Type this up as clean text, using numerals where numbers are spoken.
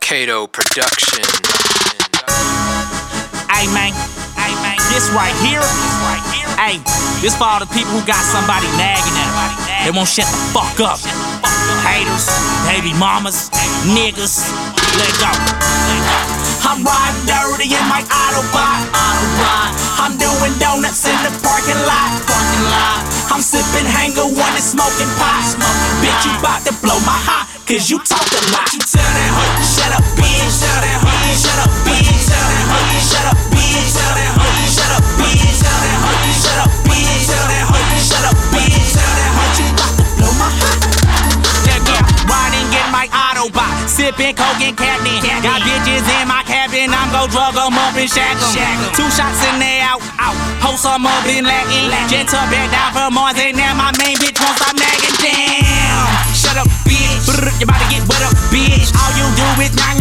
Kato Production. Hey man, this right here, hey, this for all the people who got somebody nagging at them. They won't shut the fuck up. Haters, baby mamas, niggas, let go. I'm riding dirty in my Autobot. I'm doing donuts in the parking lot. I'm sipping hanger one and smoking pot. Bitch, you bout to blow my hot, cause you talk a lot. You tell that hoe, shut up, bitch. Tell that hoe, shut up, bitch. Tell that hoe, shut up, bitch. Tell that hoe, shut up, bitch. Tell that hoe, shut up, bitch. Tell that hoe, shut up, bitch. Tell that hoe, you bout to blow my hot. Yeah, riding in my Autobot, sipping coke and Captain. Got bitches in my cabin, I'm gon' drug them up and shack them. 2 shots in there, out. Host some up in Latin. Jet up back down from Mars, and now my main bitch won't stop nagging. Damn, shut up, bitch. You about to get wet up, bitch. All you do is